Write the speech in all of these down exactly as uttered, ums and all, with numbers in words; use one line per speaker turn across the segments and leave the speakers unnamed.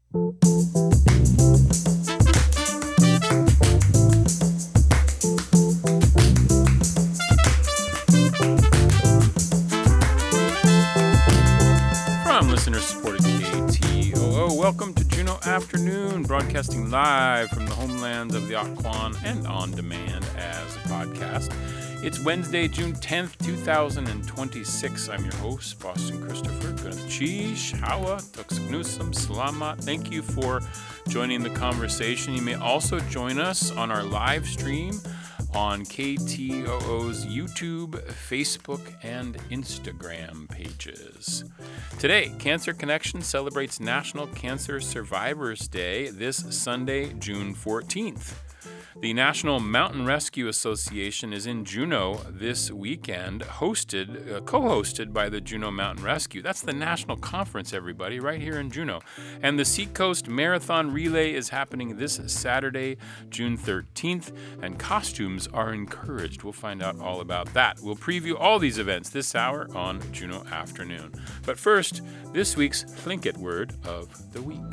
From listener-supported K T O O, welcome to Juneau Afternoon, broadcasting live from the homelands of the Occoquan and on demand as a podcast. It's Wednesday, June tenth, two thousand twenty-six. I'm your host, Boston Christopher. Chish, Hawa, Tuksnusum, Salamat. Thank you for joining the conversation. You may also join us on our live stream on K T O O's YouTube, Facebook, and Instagram pages. Today, Cancer Connection celebrates National Cancer Survivors Day this Sunday, June fourteenth. The National Mountain Rescue Association is in Juneau this weekend, hosted, uh, co-hosted by the Juneau Mountain Rescue. That's the national conference, everybody, right here in Juneau. And the Seacoast Marathon Relay is happening this Saturday, June thirteenth, and costumes are encouraged. We'll find out all about that. We'll preview all these events this hour on Juneau Afternoon. But first, this week's Tlingit word of the week.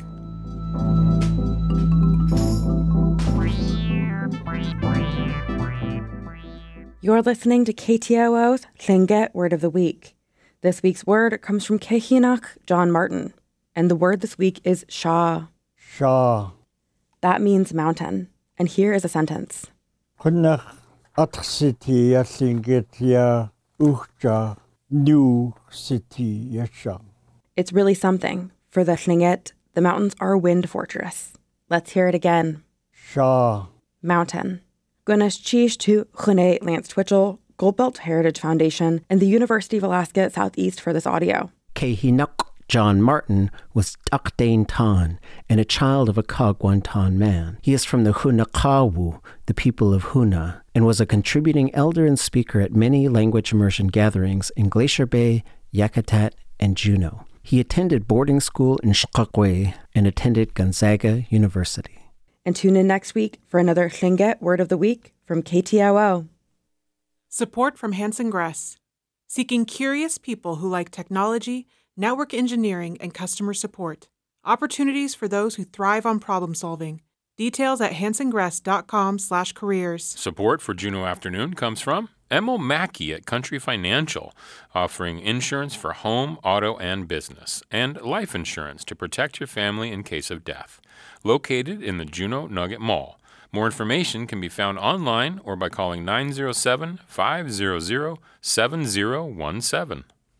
You're listening to K T O O's Tlingit Word of the Week. This week's word comes from Kehinach John Martin, and the word this week is Shaw.
Shaw.
That means mountain, and here is a sentence.
Kunach atsiti asingetia uchja new city yasha.
It's really something. For the Tlingit, the mountains are a wind fortress. Let's hear it again.
Shaw.
Mountain. Gunas Chish to Chune Lance Twitchell, Goldbelt Heritage Foundation, and the University of Alaska Southeast for this audio.
Kehinuk John Martin was Dakdain Tan and a child of a Kagwantan man. He is from the Hunakawu, the people of Huna, and was a contributing elder and speaker at many language immersion gatherings in Glacier Bay, Yakutat, and Juneau. He attended boarding school in Shkakwe and attended Gonzaga University.
And tune in next week for another Tlingit Word of the Week from K T O O.
Support from Hanson Gress, seeking curious people who like technology, network engineering, and customer support. Opportunities for those who thrive on problem solving. Details at hansongress.com slash careers.
Support for Juneau Afternoon comes from Emil Mackey at Country Financial, offering insurance for home, auto, and business, and life insurance to protect your family in case of death. Located in the Juneau Nugget Mall. More information can be found online or by calling nine oh seven, five hundred, seven oh one seven.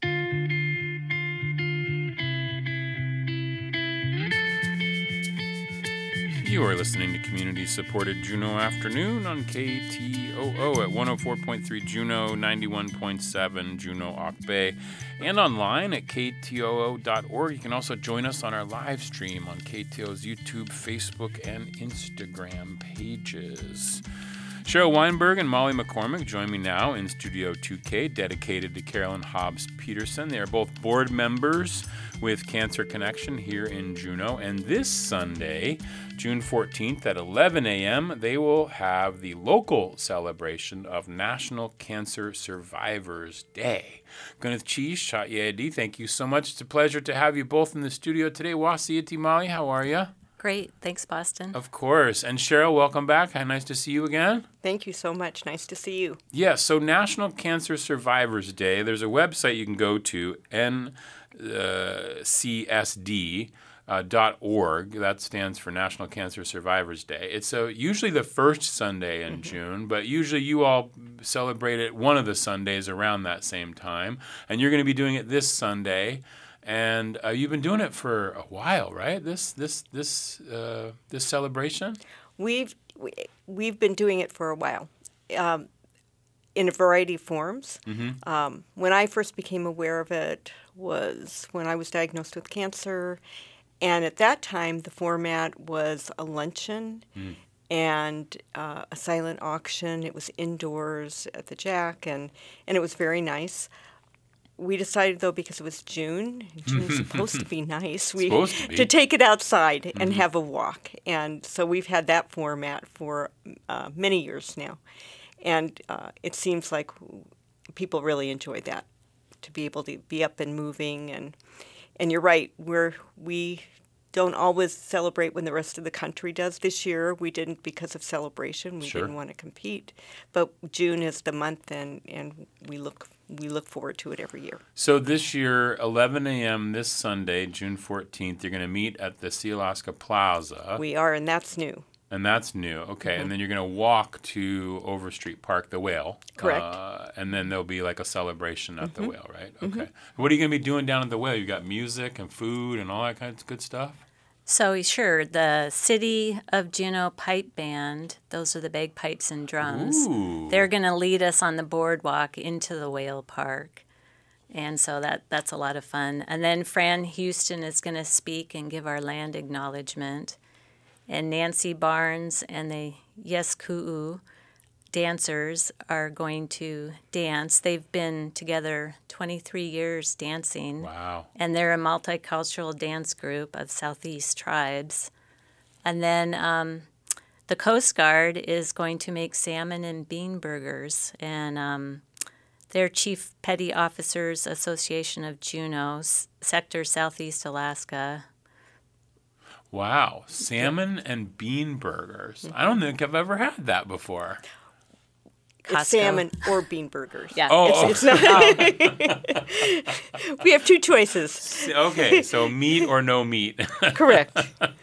You are listening to community-supported Juneau Afternoon on K T O O at one oh four point three Juneau, ninety-one point seven Juneau Auk Bay, and online at K T O O dot org. You can also join us on our live stream on K T O O's YouTube, Facebook, and Instagram pages. Cheryl Weinberg and Molly McCormick join me now in Studio two K, dedicated to Carolyn Hobbs Peterson. They are both board members with Cancer Connection here in Juneau. And this Sunday, June fourteenth at eleven a.m., they will have the local celebration of National Cancer Survivors Day. Gwyneth Chish, Shatyedi, thank you so much. It's a pleasure to have you both in the studio today. Wasiyati Molly, how are you?
Great. Thanks, Boston.
Of course. And Cheryl, welcome back. Nice to see you again.
Thank you so much. Nice to see you.
Yes, yeah, so National Cancer Survivors Day, there's a website you can go to, N C S D dot org. That stands for National Cancer Survivors Day. It's uh, usually the first Sunday in mm-hmm. June, but usually you all celebrate it one of the Sundays around that same time. And you're going to be doing it this Sunday. And uh, you've been doing it for a while, right? This this this uh, this celebration.
We've we, we've been doing it for a while, um, in a variety of forms. Mm-hmm. Um, when I first became aware of it was when I was diagnosed with cancer, and at that time the format was a luncheon mm. and uh, a silent auction. It was indoors at the Jack, and and it was very nice. We decided, though, because it was June, June's supposed to be nice, we
to, be.
to take it outside mm-hmm. and have a walk. And so we've had that format for uh, many years now. And uh, it seems like people really enjoy that, to be able to be up and moving. And and you're right, we're, we don't always celebrate when the rest of the country does. This year we didn't because of celebration. We
Sure.
didn't want to compete. But June is the month, and, and we look we look forward to it every year.
So this year, eleven a.m. this Sunday, June fourteenth, you're going to meet at the Sealaska Plaza.
We are, and that's new.
And that's new. Okay.
Mm-hmm.
And then you're going to walk to Overstreet Park, the Whale.
Correct.
Uh, and then there'll be like a celebration at
Mm-hmm.
the Whale, right? Okay. What are you going to be doing down at the Whale? You got music and food and all that kind of good stuff?
So sure, the City of Juneau Pipe Band, those are the bagpipes and drums.
Ooh.
They're going to lead us on the boardwalk into the Whale Park. And so that that's a lot of fun. And then Fran Houston is going to speak and give our land acknowledgement. And Nancy Barnes and the Yes Ku'u dancers are going to dance. They've been together twenty-three years dancing.
Wow.
And they're a multicultural dance group of Southeast tribes. And then um, the Coast Guard is going to make salmon and bean burgers. And um, their Chief Petty Officers Association of Juneau, S- Sector Southeast Alaska.
Wow. Salmon and bean burgers. I don't think I've ever had that before.
Costco.
It's salmon or bean burgers.
Yeah.
Oh,
It's, it's not. We have two choices.
okay. So meat or no meat.
Correct.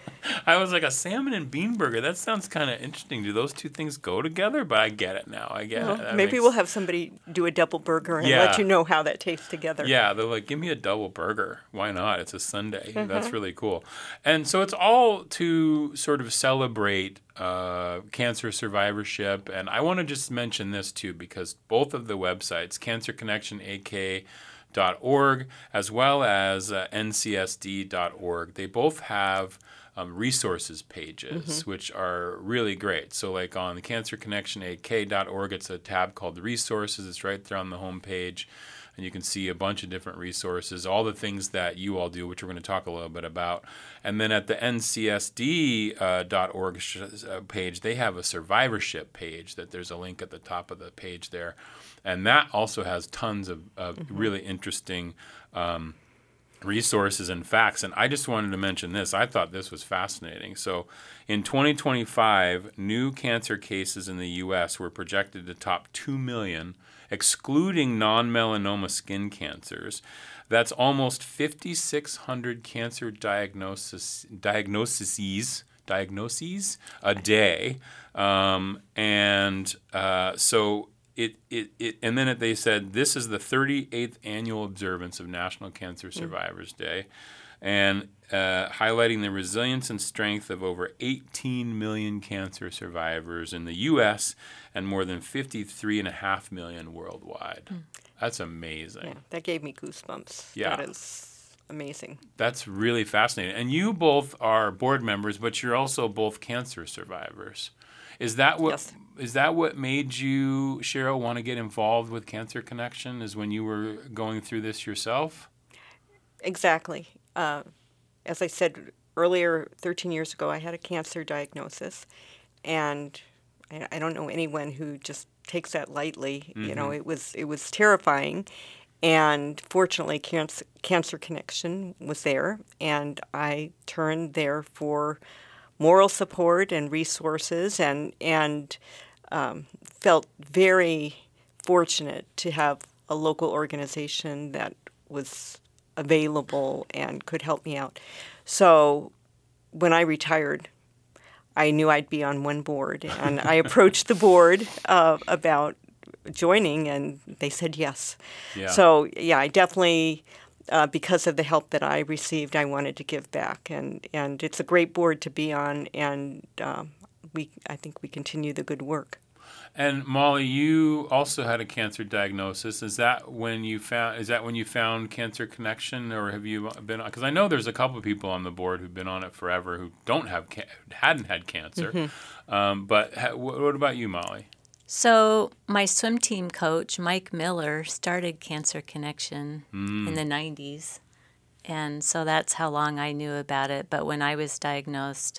I was like, a salmon and bean burger. That sounds kind of interesting. Do those two things go together? But I get it now. I get
Well,
it. That
maybe
makes-
we'll have somebody do a double burger and
Yeah.
let you know how that tastes together.
Yeah, they're like, give me a double burger. Why not? It's a Sunday.
Mm-hmm.
That's really cool. And so it's all to sort of celebrate uh, cancer survivorship. And I want to just mention this too, because both of the websites, Cancer Connection A K dot org as well as uh, N C S D dot org, they both have um, resources pages,
Mm-hmm.
which are really great. So like on the Cancer Connection A K dot org, it's a tab called Resources. It's right there on the home page. And you can see a bunch of different resources, all the things that you all do, which we're going to talk a little bit about. And then at the N C S D dot org sh- uh, page, they have a survivorship page that there's a link at the top of the page there. And that also has tons of, of
Mm-hmm.
really interesting um, resources and facts. And I just wanted to mention this. I thought this was fascinating. So in twenty twenty-five, new cancer cases in the U S were projected to top two million, excluding non-melanoma skin cancers. That's almost five thousand six hundred cancer diagnosis, diagnoses, diagnoses a day. Um, and uh, so It, it, it, and then it, they said this is the thirty-eighth annual observance of National Cancer Survivors Day, and uh, highlighting the resilience and strength of over eighteen million cancer survivors in the U S and more than fifty-three and a half million worldwide. That's amazing.
Yeah, that gave me goosebumps.
Yeah.
That is amazing.
That's really fascinating. And you both are board members, but you're also both cancer survivors. Is that what
Yes.
is that what made you, Cheryl, want to get involved with Cancer Connection? Is when you were going through this yourself?
Exactly. Uh, as I said earlier, thirteen years ago, I had a cancer diagnosis, and I, I don't know anyone who just takes that lightly. You know, it was it was terrifying, and fortunately, Cancer, Cancer Connection was there, and I turned there for moral support and resources, and and um, felt very fortunate to have a local organization that was available and could help me out. So when I retired, I knew I'd be on one board, and I approached the board uh, about joining, and they said yes.
Yeah.
So yeah, I definitely. Uh, because of the help that I received, I wanted to give back, and, and it's a great board to be on, and um, we I think we continue the good work.
And Molly, you also had a cancer diagnosis. Is that when you found? Is that when you found Cancer Connection, or have you been? Because I know there's a couple of people on the board who've been on it forever who don't have ca- hadn't had cancer.
Mm-hmm.
Um, but ha- what about you, Molly?
So my swim team coach, Mike Miller, started Cancer Connection in the nineties. And so that's how long I knew about it. But when I was diagnosed,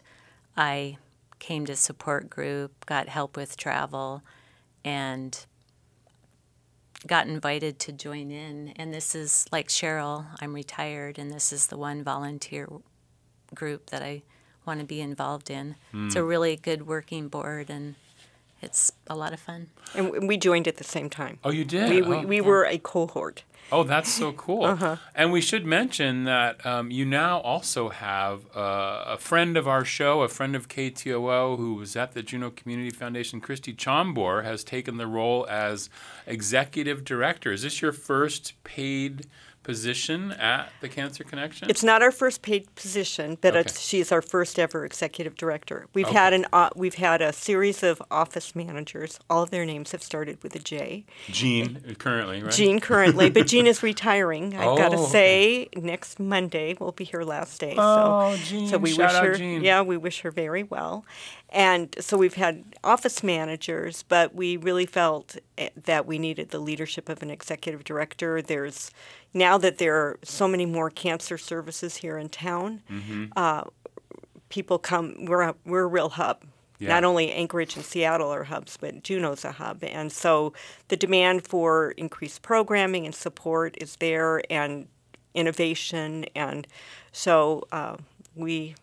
I came to support group, got help with travel, and got invited to join in. And this is like Cheryl, I'm retired, and this is the one volunteer group that I want to be involved in. Mm. It's a really good working board, and it's a lot of fun.
And we joined at the same time.
Oh, you did?
We,
oh.
we, we
yeah.
were a cohort.
Oh, that's so cool.
Uh-huh.
And we should mention that um, you now also have uh, a friend of our show, a friend of K T O O who was at the Juneau Community Foundation, Christy Chambor, has taken the role as executive director. Is this your first paid position at the Cancer Connection?
It's not our first paid position, but
Okay.
it's, she's our first ever executive director. We've
Okay.
had an uh, we've had a series of office managers. All of their names have started with a J.
Jean, currently, right?
Jean currently, but Jean is retiring. I've got to
Oh,
say, next Monday will be her last day.
Oh,
so,
Jean,
so we
shout
wish
out
her,
Jean.
yeah, we wish her very well. And so we've had office managers, but we really felt eh, that we needed the leadership of an executive director. There's now that there are so many more cancer services here in town,
Mm-hmm.
uh, people come. We're a, we're a real hub.
Yeah.
Not only Anchorage and Seattle are hubs, but Juneau's a hub. And so the demand for increased programming and support is there, and innovation. And so uh, we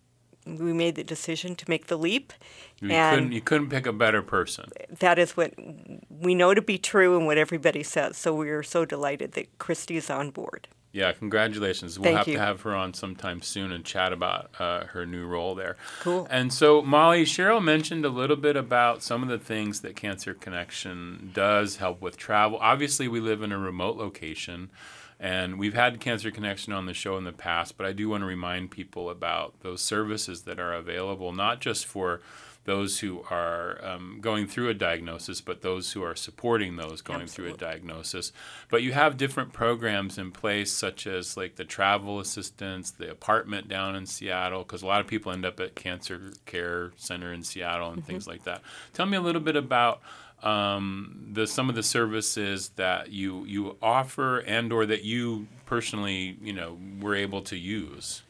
we made the decision to make the leap.
You
and
couldn't, you couldn't pick a better person.
that is what we know to be true and what everybody says. So we are so delighted that Christy is on board.
Yeah, congratulations. We'll
Thank
have
you.
to have her on sometime soon and chat about uh, her new role there.
Cool.
And so, Molly, Cheryl mentioned a little bit about some of the things that Cancer Connection does help with travel. Obviously, we live in a remote location, and we've had Cancer Connection on the show in the past, but I do want to remind people about those services that are available, not just for those who are um, going through a diagnosis, but those who are supporting those going
Absolutely.
through a diagnosis. But you have different programs in place, such as like the travel assistance, the apartment down in Seattle, because a lot of people end up at Cancer Care Center in Seattle and
Mm-hmm.
things like that. Tell me a little bit about um, the some of the services that you you offer and or that you personally, you know, were able to use.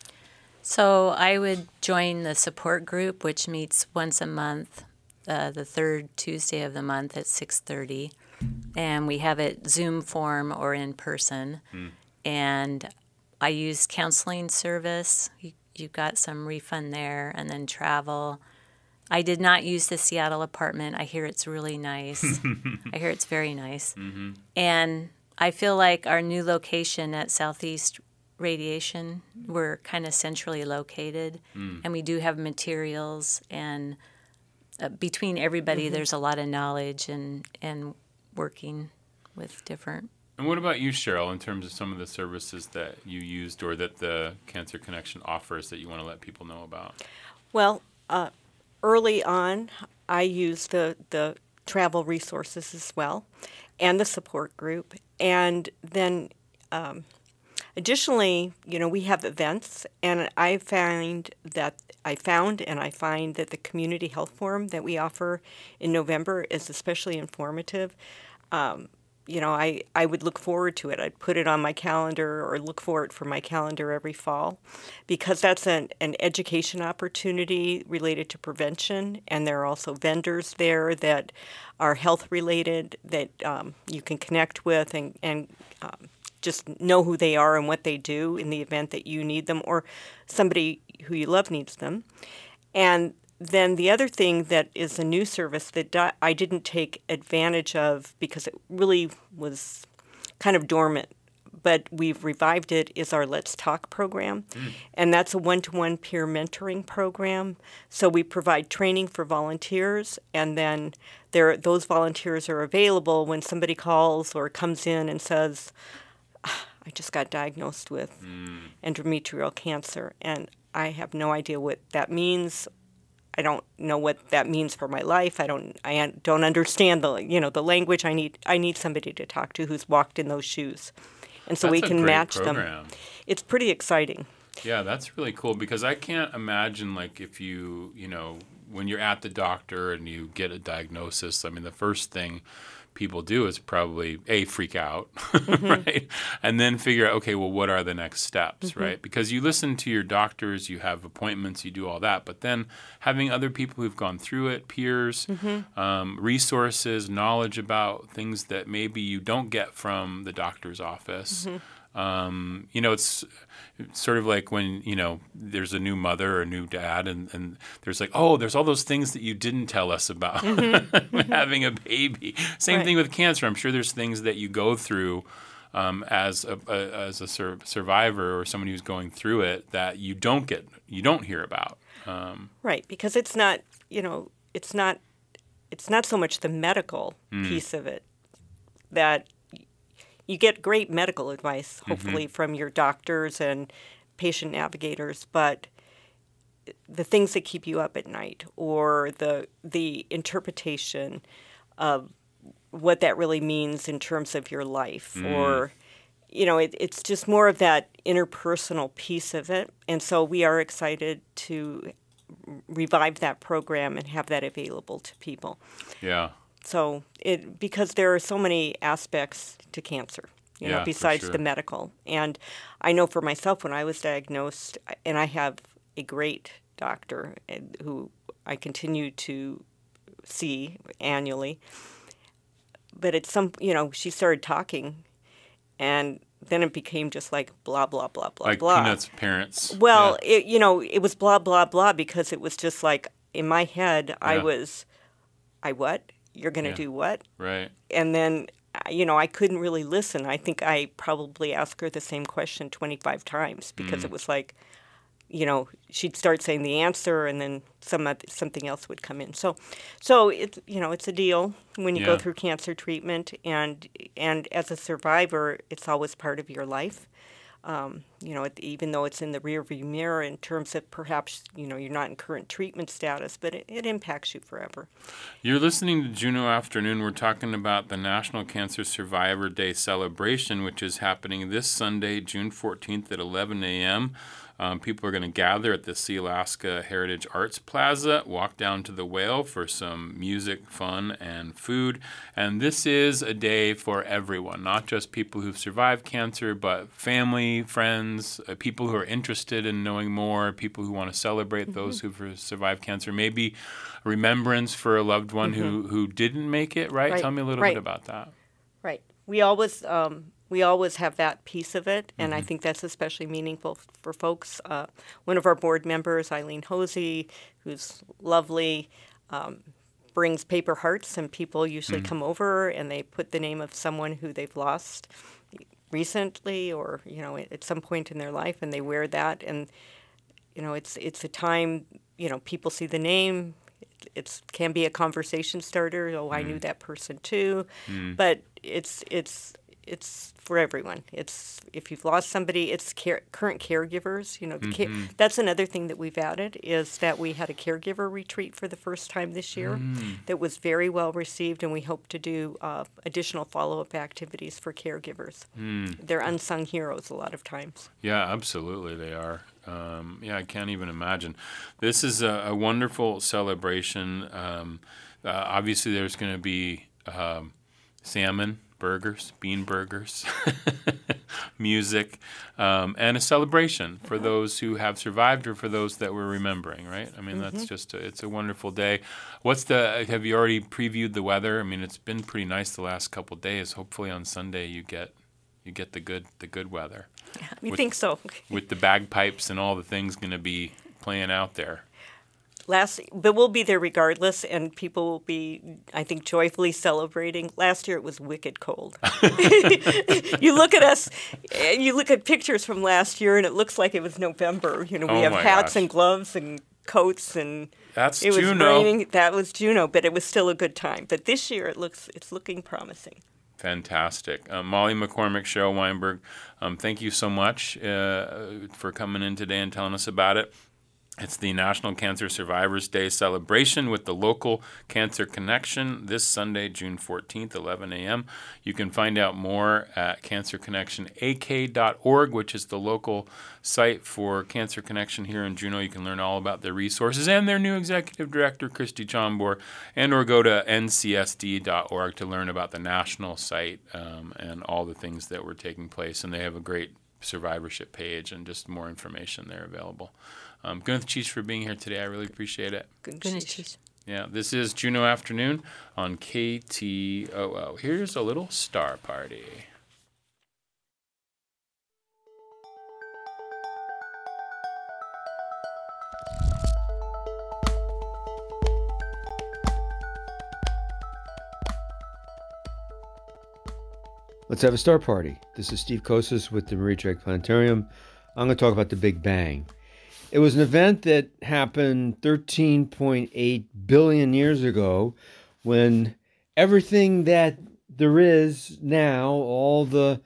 So I would join the support group, which meets once a month, uh, the third Tuesday of the month at six thirty. And we have it Zoom form or in person. Mm. And I use counseling service. You, you got some refund there, and then travel. I did not use the Seattle apartment. I hear it's really nice. I hear it's very nice. Mm-hmm. And I feel like our new location at Southeast Radiation, we're kind of centrally located, mm. and we do have materials, and uh, between everybody, mm-hmm. there's a lot of knowledge and, and working with different.
And what about you, Cheryl, in terms of some of the services that you used or that the Cancer Connection offers that you want to let people know about?
Well, uh, early on, I used the, the travel resources as well, and the support group, and then um, additionally, you know, we have events, and I find that I found and I find that the community health forum that we offer in November is especially informative. Um, you know, I, I would look forward to it. I'd put it on my calendar or look for it for my calendar every fall, because that's an, an education opportunity related to prevention, and there are also vendors there that are health related that um, you can connect with and, and um, just know who they are and what they do in the event that you need them or somebody who you love needs them. And then the other thing that is a new service that I didn't take advantage of because it really was kind of dormant, but we've revived it, is our Let's Talk program. Mm. And that's a one-to-one peer mentoring program. So we provide training for volunteers, and then there, those volunteers are available when somebody calls or comes in and says, I just got diagnosed with mm. endometrial cancer, and I have no idea what that means. I don't know what that means for my life. I don't. I don't understand the you know the language. I need. I need somebody to talk to who's walked in those shoes, and so
that's
we can
a great
match
program.
them. It's pretty exciting.
Yeah, that's really cool, because I can't imagine, like, if you you know when you're at the doctor and you get a diagnosis. I mean, the first thing people do is probably a freak out, mm-hmm. right, and then figure out, okay, well, what are the next steps, mm-hmm. right? Because you listen to your doctors, you have appointments, you do all that, but then having other people who've gone through it, peers, mm-hmm. um, resources, knowledge about things that maybe you don't get from the doctor's office, mm-hmm. Um, you know, it's sort of like when, you know, there's a new mother or a new dad, and, and there's like, oh, there's all those things that you didn't tell us about mm-hmm. having a baby. Same right. thing with cancer. I'm sure there's things that you go through um, as a, a as a sur- survivor or somebody who's going through it that you don't get, you don't hear about. Um,
right, because it's not, you know, it's not, it's not so much the medical mm. piece of it that. You get great medical advice, hopefully, mm-hmm. from your doctors and patient navigators, but the things that keep you up at night or the the interpretation of what that really means in terms of your life mm. or, you know, it, it's just more of that interpersonal piece of it. And so we are excited to revive that program and have that available to people.
Yeah.
So it because there are so many aspects to cancer, you
yeah,
know, besides
sure.
the medical. And I know for myself when I was diagnosed, and I have a great doctor who I continue to see annually, but at some, you know, she started talking, and then it became just like blah, blah, blah, blah,
like
blah.
Like Peanuts' parents.
Well,
yeah.
it, you know, it was blah, blah, blah because it was just like in my head, yeah. I was, I what? You're going to yeah. do what?
Right.
And then, you know, I couldn't really listen. I think I probably asked her the same question twenty-five times because mm. it was like, you know, she'd start saying the answer and then some something else would come in. So, so it's, you know, it's a deal when you yeah. go through cancer treatment. And, and as a survivor, it's always part of your life. Um, you know, it, even though it's in the rearview mirror in terms of perhaps, you know, you're not in current treatment status, but it, it impacts you forever.
You're listening to Juno Afternoon. We're talking about the National Cancer Survivor Day celebration, which is happening this Sunday, June fourteenth at eleven a.m. Um, people are going to gather at the Sealaska Heritage Arts Plaza, walk down to the Whale for some music, fun, and food. And this is a day for everyone, not just people who've survived cancer, but family, friends, uh, people who are interested in knowing more, people who want to celebrate mm-hmm. those who've survived cancer, maybe a remembrance for a loved one mm-hmm. who, who didn't make it, right? right? Tell me a little
right.
bit about that.
Right. We always... Um We always have that piece of it, and mm-hmm. I think that's especially meaningful for folks. Uh, one of our board members, Eileen Hosey, who's lovely, um, brings paper hearts, and people usually mm-hmm. come over and they put the name of someone who they've lost recently or, you know, at some point in their life, and they wear that. And, you know, it's it's a time, you know, people see the name. It can be a conversation starter. Oh, mm-hmm. I knew that person too. Mm-hmm. But it's it's... It's for everyone. It's if you've lost somebody, it's care, current caregivers. You know, the mm-hmm. care, that's another thing that we've added is that we had a caregiver retreat for the first time this year mm. that was very well received, and we hope to do uh, additional follow-up activities for caregivers. Mm. They're unsung heroes a lot of times.
Yeah, absolutely, they are. Um, yeah, I can't even imagine. This is a, a wonderful celebration. Um, uh, obviously, there's going to be um, salmon. Burgers, bean burgers, music, um, and a celebration for those who have survived or for those that we're remembering, right? I mean, mm-hmm. that's just, a, it's a wonderful day. What's the, have you already previewed the weather? I mean, it's been pretty nice the last couple of days. Hopefully on Sunday you get, you get the good, the good weather.
Yeah, we
with,
think so.
With the bagpipes and all the things going to be playing out there.
Last, but we'll be there regardless, and people will be, I think, joyfully celebrating. Last year it was wicked cold. You look at us, and you look at pictures from last year, and it looks like it was November. You know, we
oh
have hats
gosh.
and gloves and coats, and
that's
it was
Juno.
raining. That was Juno, but it was still a good time. But this year it looks, it's looking promising.
Fantastic. Uh, Molly McCormick, Cheryl Weinberg, um, thank you so much uh, for coming in today and telling us about it. It's the National Cancer Survivors Day celebration with the local Cancer Connection this Sunday, June fourteenth, eleven a.m. You can find out more at cancer connection a k dot org, which is the local site for Cancer Connection here in Juneau. You can learn all about their resources and their new executive director, Christy Chambor, and or go to n c s d dot org to learn about the national site um, and all the things that were taking place. And they have a great survivorship page and just more information there available. Um, Gwyneth Cheese for being here today. I really appreciate it.
Gwyneth Cheese.
Yeah, this is Juneau Afternoon on K T O O. Here's a little star party.
Let's have a star party. This is Steve Kosas with the Marie Drake Planetarium. I'm going to talk about the Big Bang. It was an event that happened thirteen point eight billion years ago when everything that there is now, all the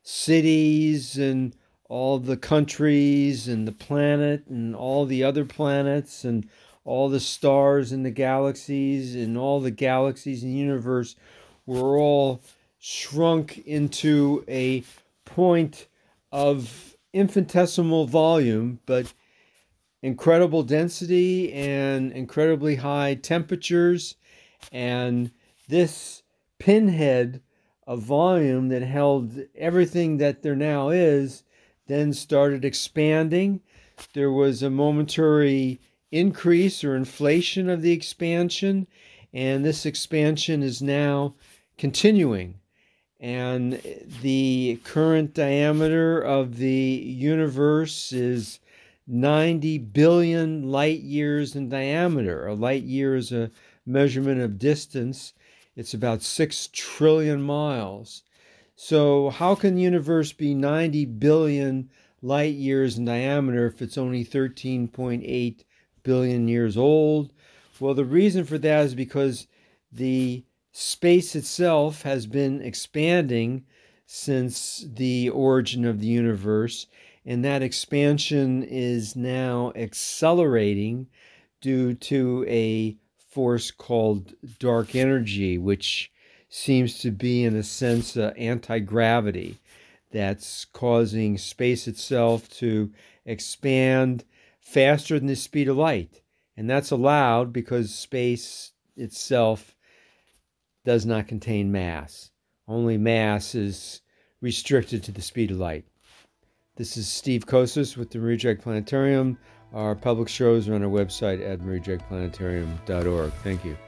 cities and all the countries and the planet and all the other planets and all the stars in the galaxies and all the galaxies in the universe were all shrunk into a point of infinitesimal volume, but incredible density and incredibly high temperatures. And this pinhead of volume that held everything that there now is then started expanding. There was a momentary increase or inflation of the expansion, and this expansion is now continuing. And the current diameter of the universe is ninety billion light years in diameter. A light year is a measurement of distance. It's about six trillion miles. So how can the universe be ninety billion light years in diameter if it's only thirteen point eight billion years old? Well, the reason for that is because the space itself has been expanding since the origin of the universe, and that expansion is now accelerating due to a force called dark energy, which seems to be, in a sense, uh, anti-gravity that's causing space itself to expand faster than the speed of light. And that's allowed because space itself does not contain mass. Only mass is restricted to the speed of light. This is Steve Kosas with the Marie Drake Planetarium. Our public shows are on our website at marie drake planetarium dot org. Thank you.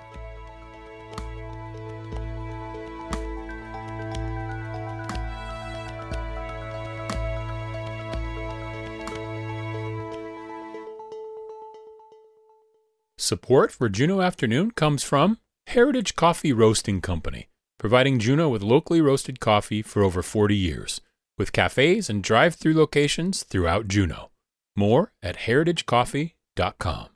Support for Juneau Afternoon comes from Heritage Coffee Roasting Company, providing Juneau with locally roasted coffee for over forty years, with cafes and drive-through locations throughout Juneau. More at heritage coffee dot com.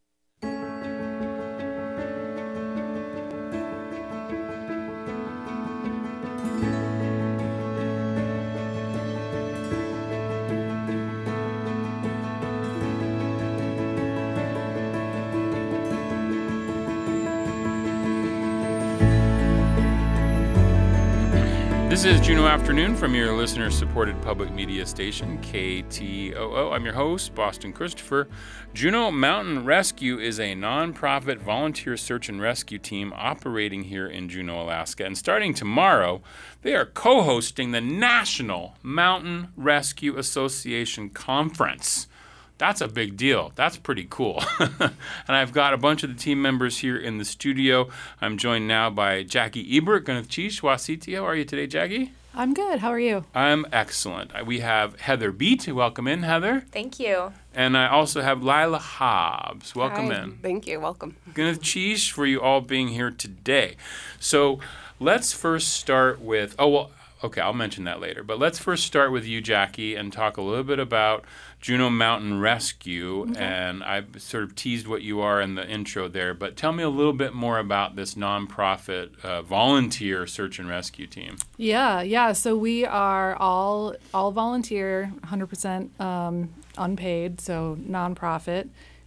This is Juneau Afternoon from your listener-supported public media station, K T O O. I'm your host, Boston Christopher. Juneau Mountain Rescue is a nonprofit volunteer search and rescue team operating here in Juneau, Alaska. And starting tomorrow, they are co-hosting the National Mountain Rescue Association Conference. That's a big deal. That's pretty cool. And I've got a bunch of the team members here in the studio. I'm joined now by Jackie Ebert, Gunathchish Wasiti. How are you today, Jackie?
I'm good. How are you?
I'm excellent. We have Heather Beat. Welcome in, Heather.
Thank you.
And I also have Lila Hobbs. Welcome
Hi.
in.
Thank you. Welcome.
Gunathchish for you all being here today. So let's first start with, oh, well, okay, I'll mention that later. But let's first start with you, Jackie, and talk a little bit about Juneau Mountain Rescue. Okay. And I sort of teased what you are in the intro there. But tell me a little bit more about this nonprofit uh, volunteer search and rescue team.
Yeah, yeah. So we are all all volunteer, one hundred percent um, unpaid, so nonprofit.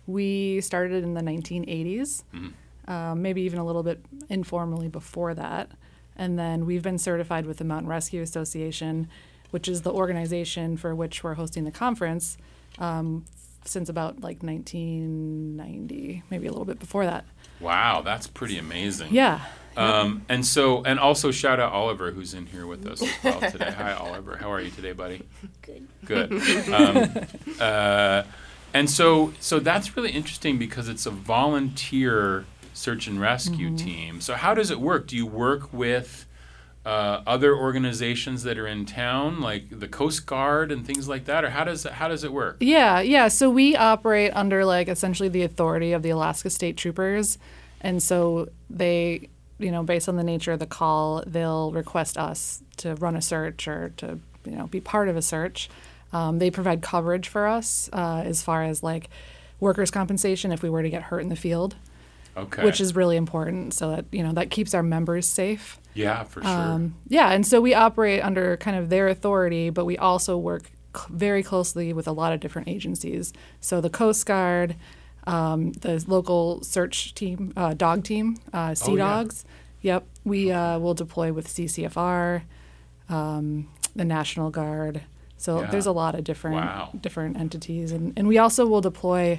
We started in the nineteen eighties, mm-hmm. um, maybe even a little bit informally before that. And then we've been certified with the Mountain Rescue Association, which is the organization for which we're hosting the conference, um, since about like nineteen ninety, maybe a little bit before that.
Wow, that's pretty amazing.
Yeah.
Um, and so, and also shout out Oliver, who's in here with us as well today. Hi, Oliver. How are you today, buddy?
Good.
Good. Um, uh, and so, so that's really interesting because it's a volunteer search and rescue mm-hmm. team. So how does it work? Do you work with uh, other organizations that are in town, like the Coast Guard and things like that, or how does it, how does it work?
Yeah, yeah. So we operate under like essentially the authority of the Alaska State Troopers, and so they you know, based on the nature of the call, they'll request us to run a search or to, you know, be part of a search. Um, they provide coverage for us uh, as far as like workers' compensation if we were to get hurt in the field,
okay,
which is really important so that, you know, that keeps our members safe.
Yeah, for sure.
Um, yeah, and so we operate under kind of their authority, but we also work c- very closely with a lot of different agencies. So the Coast Guard, um, the local search team, uh, dog team, uh, Sea
Oh, yeah.
Dogs. Yep, we uh, will deploy with C C F R, um, the National Guard. So
Yeah.
there's a lot of different
Wow.
different entities, and, and we also will deploy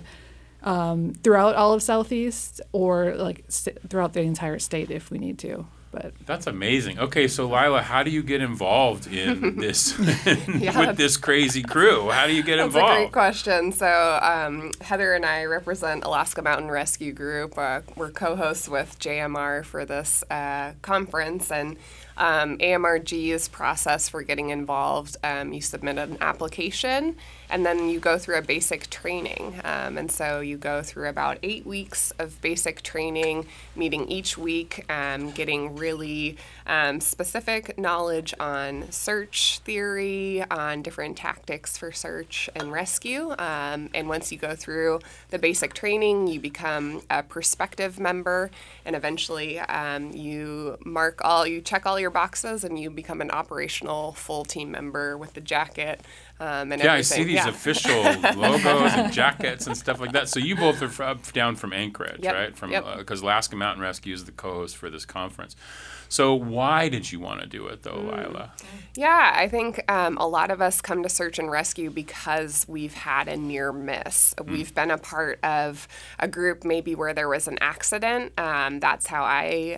um, throughout all of Southeast or like st- throughout the entire state if we need to. But
That's amazing. Okay, so Lila, how do you get involved in this
Yeah.
with this crazy crew? How do you get
That's
involved?
a great question. So um, Heather and I represent Alaska Mountain Rescue Group. Uh, we're co-hosts with J M R for this uh, conference, and um, A M R G's process for getting involved. Um, you submit an application, and then you go through a basic training. Um, and so you go through about eight weeks of basic training, meeting each week, um, getting really um, specific knowledge on search theory, on different tactics for search and rescue. Um, and once you go through the basic training, you become a prospective member, and eventually um, you mark all, you check all your boxes, and you become an operational full team member with the jacket. Um, and
Yeah, I
everything.
see these
Yeah.
official logos and jackets and stuff like that. So you both are f- up down from Anchorage,
Yep,
right? From
yep.
because Alaska Mountain Rescue is the co-host for this conference. So why did you want to do it, though,
Mm.
Lila?
Yeah, I think um, a lot of us come to search and rescue because we've had a near miss. We've been a part of a group maybe where there was an accident. Um, that's how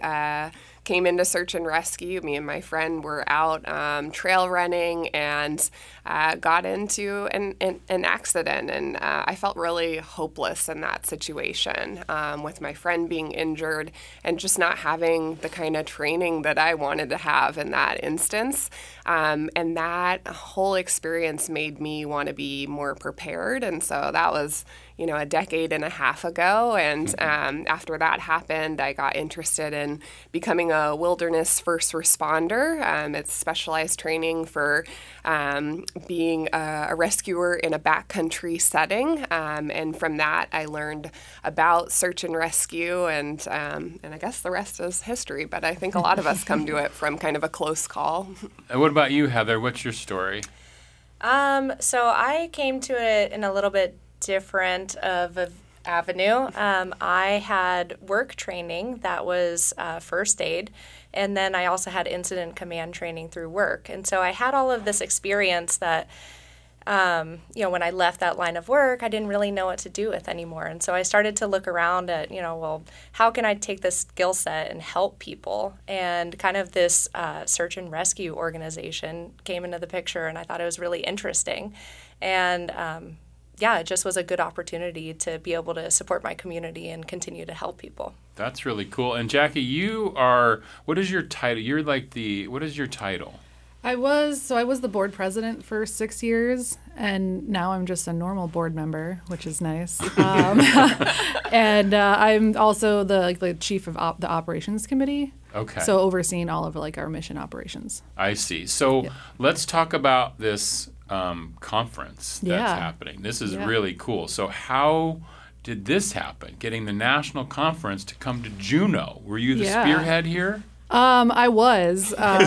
I uh, came into search and rescue. Me and my friend were out um, trail running and uh, got into an, an, an accident. And uh, I felt really hopeless in that situation um, with my friend being injured and just not having the kind of training that I wanted to have in that instance. Um, and that whole experience made me want to be more prepared. And so that was, you know, a decade and a half ago. And um, after that happened, I got interested in becoming a wilderness first responder. Um, it's specialized training for um, being a, a rescuer in a backcountry setting. Um, and from that, I learned about search and rescue. And, um, and I guess the rest is history. But I think a lot of us come to it from kind of a close call.
And what about you, Heather? What's your story?
Um, so I came to it in a little bit different of a avenue. Um, I had work training that was uh, first aid, and then I also had incident command training through work. And so I had all of this experience that, um, you know, when I left that line of work, I didn't really know what to do with anymore. And so I started to look around at, you know, well, how can I take this skill set and help people? And kind of this uh, search and rescue organization came into the picture, and I thought it was really interesting. And um, yeah, it just was a good opportunity to be able to support my community and continue to help people.
That's really cool. And Jackie, you are, what is your title? You're like the, what is your title?
I was, so I was the board president for six years, and now I'm just a normal board member, which is nice. Um, and uh, I'm also the like the chief of op- the operations committee.
Okay.
So overseeing all of like our mission operations.
I see. So
Yeah.
let's talk about this um, conference that's
Yeah.
happening. This is
Yeah.
really cool. So how did this happen? Getting the national conference to come to Juneau. Were you the
Yeah.
spearhead here?
Um, I was. Uh,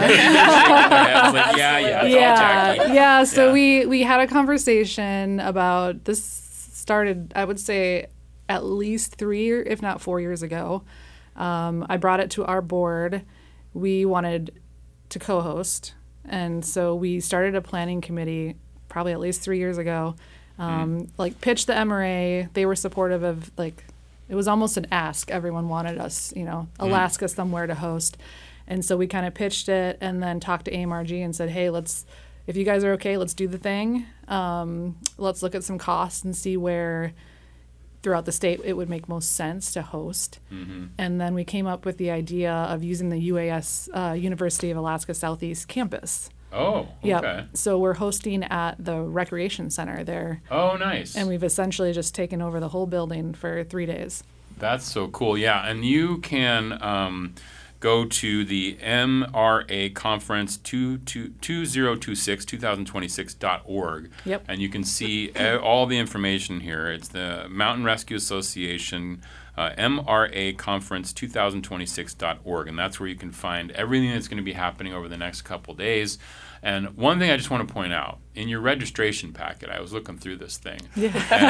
I was like, yeah, yeah, it's all
yeah,
Jackie.
yeah. So
Yeah.
we we had a conversation about this. Started, I would say, at least three, or if not four years ago. Um, I brought it to our board. We wanted to co-host, and so we started a planning committee probably at least three years ago. Um, mm. Like pitched the M R A. They were supportive of like. It was almost an ask. Everyone wanted us, you know, Alaska mm. somewhere to host. And so we kind of pitched it and then talked to A M R G and said, hey, let's, if you guys are okay, let's do the thing. Um, let's look at some costs and see where throughout the state it would make most sense to host. Mm-hmm. And then we came up with the idea of using the U A S, uh, University of Alaska Southeast campus.
Oh, okay.
Yep. So we're hosting at the recreation center there.
Oh, nice.
And we've essentially just taken over the whole building for three days.
That's so cool. Yeah, and you can um, go to the M R A conference two thousand twenty-six, twenty twenty-six dot org.
Yep.
And you can see all the information here. It's the Mountain Rescue Association uh, M R A conference two thousand twenty-six dot org, and that's where you can find everything that's going to be happening over the next couple days. And one thing I just want to point out, in your registration packet, I was looking through this thing. Yeah.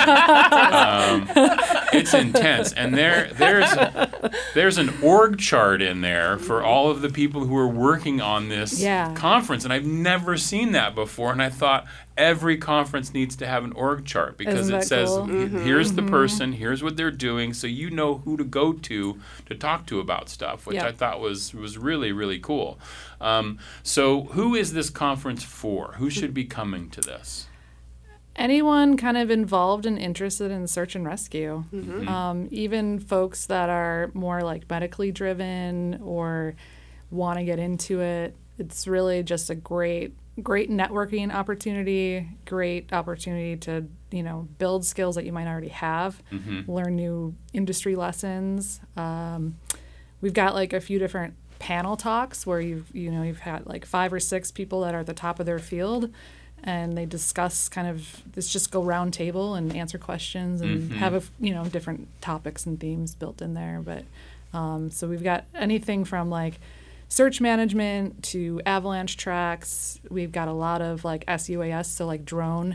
And, um, it's intense. And there, there's, there's an org chart in there for all of the people who are working on this
yeah.
conference. And I've never seen that before. And I thought every conference needs to have an org chart because
Isn't
it
that
says,
cool?
mm-hmm. here's the person, here's what they're doing, so you know who to go to to talk to about stuff, which
yep.
I thought was, was really, really cool. Um, so who is this conference for? Who should be coming to this?
Anyone kind of involved and interested in search and rescue.
Mm-hmm.
Um, even folks that are more like medically driven or want to get into it. It's really just a great, great networking opportunity, great opportunity to, you know, build skills that you might already have,
Mm-hmm.
learn new industry lessons. Um, we've got like a few different panel talks where you've, you know, you've had like five or six people that are at the top of their field, and they discuss kind of this, just go round table and answer questions and
Mhm.
have a, f- you know, different topics and themes built in there. But um, so we've got anything from like search management to avalanche tracks. We've got a lot of like S U A S, so like drone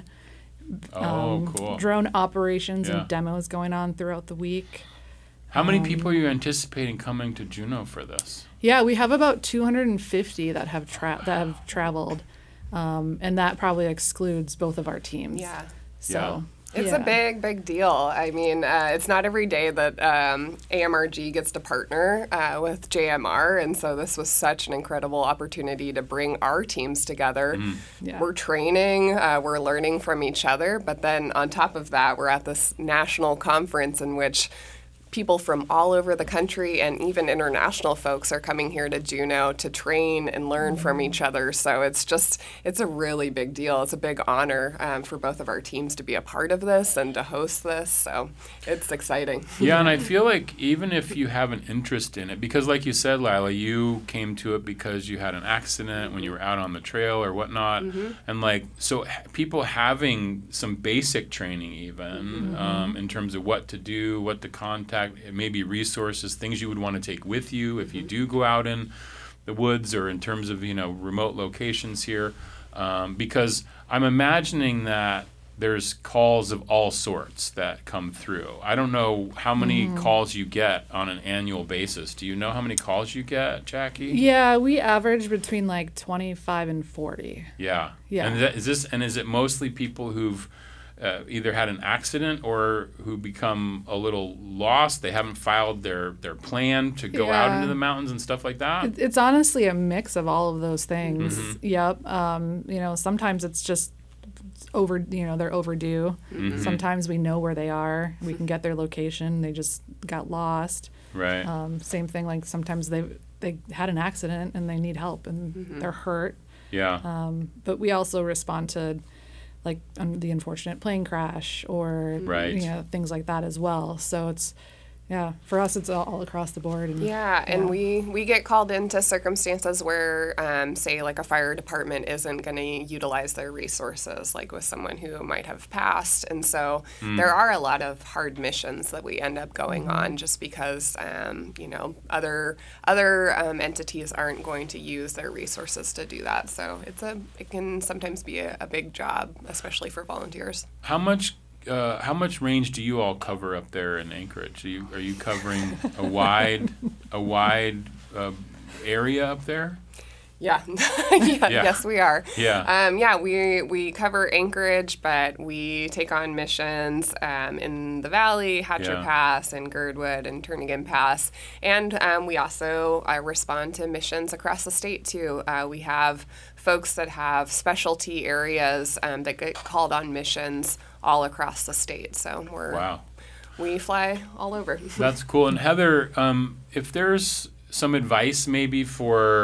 Oh,
um,
cool.
drone operations
Yeah.
and demos going on throughout the week.
How many
Um,
people are you anticipating coming to Juneau for this?
Yeah, we have about two hundred fifty that have tra- that have traveled, um, and that probably excludes both of our teams.
Yeah.
So
It's
yeah.
a big, big deal. I mean, uh, it's not every day that um, A M R G gets to partner uh, with J M R, and so this was such an incredible opportunity to bring our teams together.
Yeah.
We're training, uh, we're learning from each other, but then on top of that, we're at this national conference in which people from all over the country and even international folks are coming here to Juneau to train and learn from each other. So it's just, it's a really big deal. It's a big honor um, for both of our teams to be a part of this and to host this. So it's exciting.
Yeah, and I feel like even if you have an interest in it, because like you said, Lila, you came to it because you had an accident when you were out on the trail or whatnot.
Mm-hmm.
And like, so h- people having some basic training even
Mm-hmm.
um, in terms of what to do, what to contact, maybe resources, things you would want to take with you if you do go out in the woods or in terms of, you know, remote locations here. Um, because I'm imagining that there's calls of all sorts that come through. I don't know how many calls you get on an annual basis. Do you know how many calls you get, Jackie?
Yeah, we average between like twenty-five and forty.
Yeah.
Yeah.
And is, that, is this and is it mostly people who've uh, either had an accident or who become a little lost? They haven't filed their, their plan to go out
Yeah.
into the mountains and stuff like that?
It, it's honestly a mix of all of those things.
Mhm.
Yep. Um, you know, sometimes it's just over, you know, they're overdue.
Mhm.
Sometimes we know where they are. We can get their location. They just got lost.
Right.
Um, same thing, like sometimes they they had an accident and they need help and they're hurt.
yeah.
Um, but we also respond to like um, the unfortunate plane crash or
Right.
you know, things like that as well. So it's yeah, for us it's all, all across the board. And,
Yeah, and we, we get called into circumstances where, um, say, like a fire department isn't going to utilize their resources, like with someone who might have passed. And so there are a lot of hard missions that we end up going on just because, um, you know, other other um, entities aren't going to use their resources to do that. So it's a it can sometimes be a, a big job, especially for volunteers.
How much uh, how much range do you all cover up there in Anchorage? Are you, are you covering a wide a wide uh, area up there?
Yeah. yeah,
Yeah.
yes, we are.
Yeah.
Um, yeah, we we cover Anchorage, but we take on missions um, in the Valley, Hatcher
Yeah.
Pass, and Girdwood, and Turnagain Pass, and um, we also uh, respond to missions across the state too. Uh, we have folks that have specialty areas um, that get called on missions all across the state. So we're
Wow.
we fly all over.
That's cool. And Heather, um, if there's some advice maybe for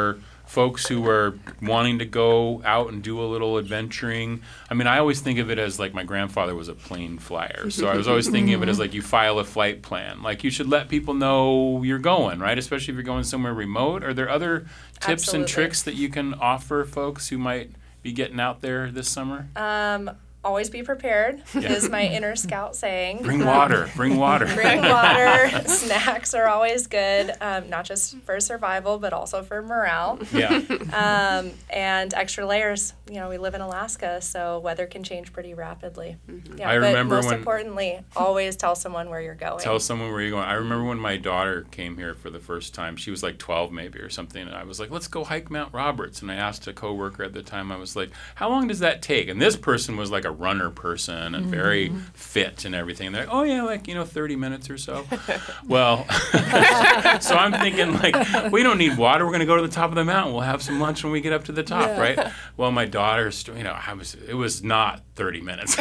folks who are wanting to go out and do a little adventuring. I mean, I always think of it as like my grandfather was a plane flyer. So I was always thinking of it as like you file a flight plan. Like you should let people know you're going, right? Especially if you're going somewhere remote. Are there other tips
Absolutely.
and tricks that you can offer folks who might be getting out there this summer?
Um, always be prepared
Yeah.
is my inner scout saying.
Bring water. Bring water.
Bring water. Snacks are always good, um, not just for survival, but also for morale.
Yeah.
Um, and extra layers. You know, we live in Alaska, so weather can change pretty rapidly. Yeah,
I
but
remember
most
when-
importantly, always tell someone where you're going.
Tell someone where you're going. I remember when my daughter came here for the first time. She was like twelve maybe or something, and I was like, let's go hike Mount Roberts. And I asked a coworker at the time, I was like, how long does that take? And this person was like a runner person and very fit and everything. They're like, oh yeah, like, you know, thirty minutes or so. Well, so I'm thinking like, we don't need water. We're going to go to the top of the mountain. We'll have some lunch when we get up to the top,
Yeah.
right? Well, my daughter's, you know, I was, it was not thirty minutes.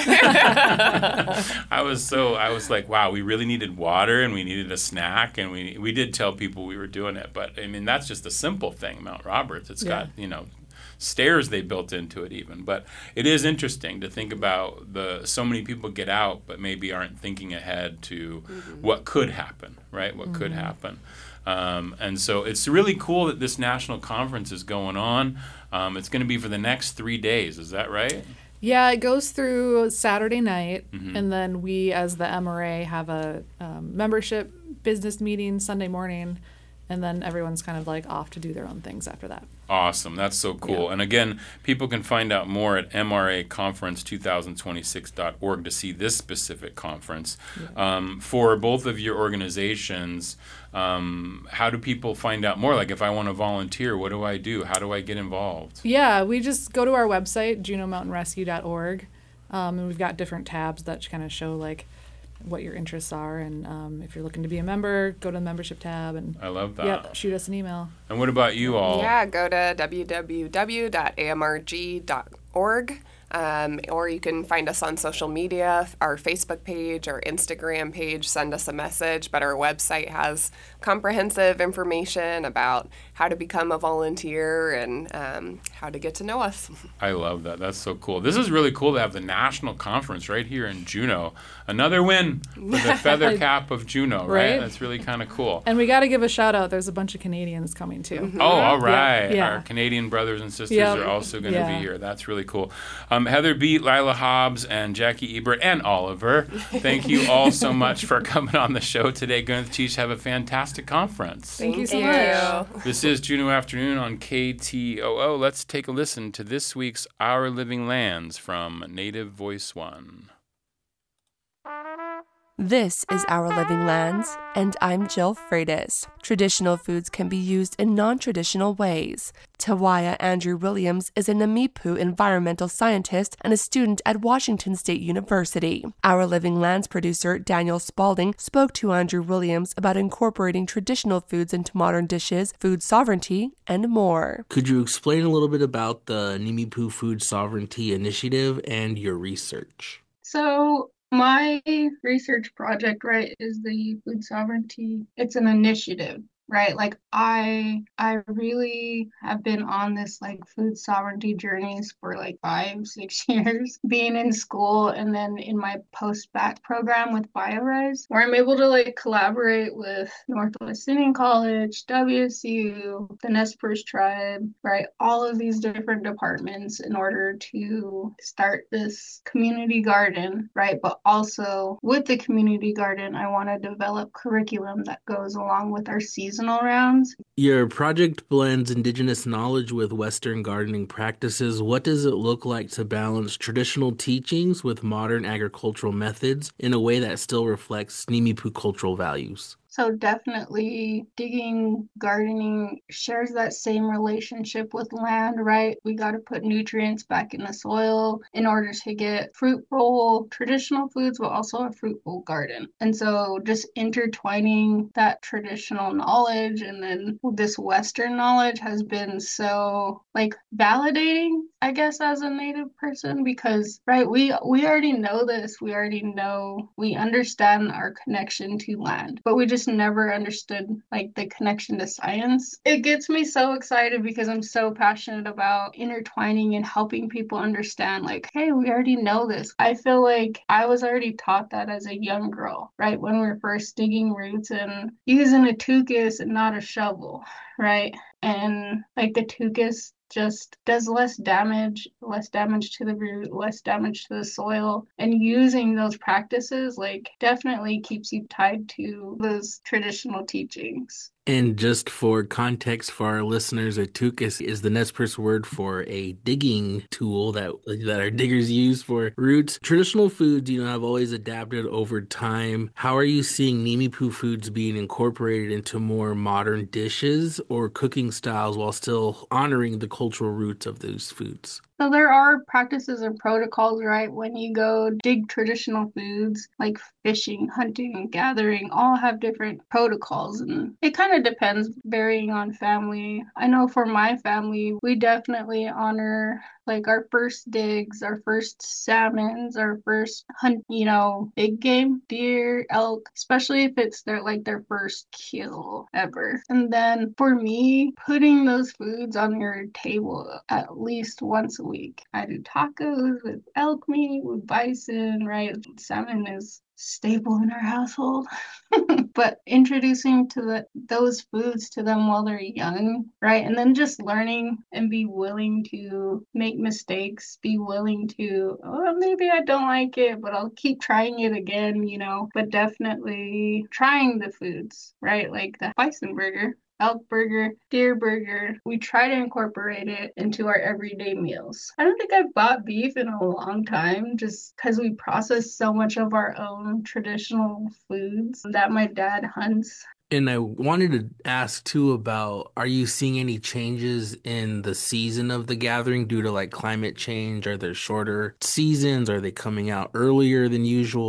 I was so, I was like, wow, we really needed water and we needed a snack, and we we did tell people we were doing it. But I mean, that's just a simple thing, Mount Roberts. It's
Yeah.
got, you know, stairs they built into it even. But it is interesting to think about the so many people get out but maybe aren't thinking ahead to what could happen, right? What could happen. Um, and so it's really cool that this national conference is going on. Um, it's going to be for the next three days. Is that right?
Yeah, it goes through Saturday night,
Mhm.
and then we, as the M R A, have a um, membership business meeting Sunday morning, and then everyone's kind of like off to do their own things after that.
Awesome. That's so cool.
Yeah.
And again, people can find out more at M R A conference twenty twenty-six dot org to see this specific conference. Um, for both of your organizations, um, how do people find out more? Like if I want to volunteer, what do I do? How do I get involved?
Yeah, we just go to our website, juneau mountain rescue dot org, um, and we've got different tabs that kind of show like what your interests are, and um, if you're looking to be a member, go to the membership tab, and
I love that.
yep, shoot us an email.
And what about you all?
Yeah, go to w w w dot a m r g dot org. Um, or you can find us on social media, our Facebook page, our Instagram page, send us a message. But our website has comprehensive information about how to become a volunteer and um, how to get to know us.
I love that. That's so cool. This is really cool to have the national conference right here in Juneau. Another win for the feather cap of Juneau, right?
Right.
That's really kind of cool.
And we got to give a shout out. There's a bunch of Canadians coming too.
Oh, all right.
Yeah, yeah.
Our Canadian brothers and sisters
Yep.
are also going to
Yeah.
be here. That's really cool. Um, Heather Beat, Lila Hobbs, and Jackie Ebert, and Oliver, thank you all so much for coming on the show today. Gwyneth Cheech, have a fantastic conference.
Thank you so
Thank
much.
This is Juneau Afternoon on K T O O. Let's take a listen to this week's Our Living Lands from Native Voice One.
This is Our Living Lands, and I'm Jill Freitas. Traditional foods can be used in non-traditional ways. Tawaya Andrew Williams is a Namipu environmental scientist and a student at Washington State University. Our Living Lands producer Daniel Spalding spoke to Andrew Williams about incorporating traditional foods into modern dishes, food sovereignty, and more.
Could you explain a little bit about the Nimipu Food Sovereignty Initiative and your research?
So my research project, right, is the food sovereignty. It's an initiative, right? Like I I really have been on this like food sovereignty journeys for like five, six years, being in school and then in my post-bac program with BioRise, where I'm able to like collaborate with Northwest Indian College, W S U, the Nez Perce tribe, right? All of these different departments in order to start this community garden, right? But also with the community garden, I want to develop curriculum that goes along with our seasonal rounds.
Your project blends indigenous knowledge with Western gardening practices. What does it look like to balance traditional teachings with modern agricultural methods in a way that still reflects Nimipu cultural values?
So definitely digging, gardening shares that same relationship with land, right? We got to put nutrients back in the soil in order to get fruitful traditional foods, but also a fruitful garden. And so just intertwining that traditional knowledge and then this Western knowledge has been so like validating I guess, as a Native person, because, right, we we already know this. We already know, we understand our connection to land, but we just never understood, like, the connection to science. It gets me so excited because I'm so passionate about intertwining and helping people understand, like, hey, we already know this. I feel like I was already taught that as a young girl, right, when we were first digging roots and using a tuchus and not a shovel, right? And like the tuchus just does less damage, less damage to the root, less damage to the soil. And using those practices, like, definitely keeps you tied to those traditional teachings.
And just for context for our listeners, a tuchus is the Nez Perce word for a digging tool that that our diggers use for roots. Traditional foods, you know, have always adapted over time. How are you seeing Nimiipuu foods being incorporated into more modern dishes or cooking styles while still honoring the cultural roots of those foods?
So there are practices and protocols, right? When you go dig traditional foods like fishing, hunting, gathering, all have different protocols. And it kind of depends, varying on family. I know for my family, we definitely honor like our first digs, our first salmons, our first hunt, you know, big game, deer, elk, especially if it's their like their first kill ever. And then for me, putting those foods on your table at least once a week. I do tacos with elk meat, with bison, right? Salmon is staple in our household. But introducing to the those foods to them while they're young, right? And then just learning and be willing to make mistakes, be willing to, oh, maybe I don't like it, but I'll keep trying it again, you know, but definitely trying the foods, right? Like the bison burger, elk burger, deer burger. We try to incorporate it into our everyday meals. I don't think I've bought beef in a long time just because we process so much of our own traditional foods that my dad hunts.
And I wanted to ask too about, are you seeing any changes in the season of the gathering due to like climate change? Are there shorter seasons? Are they coming out earlier than usual?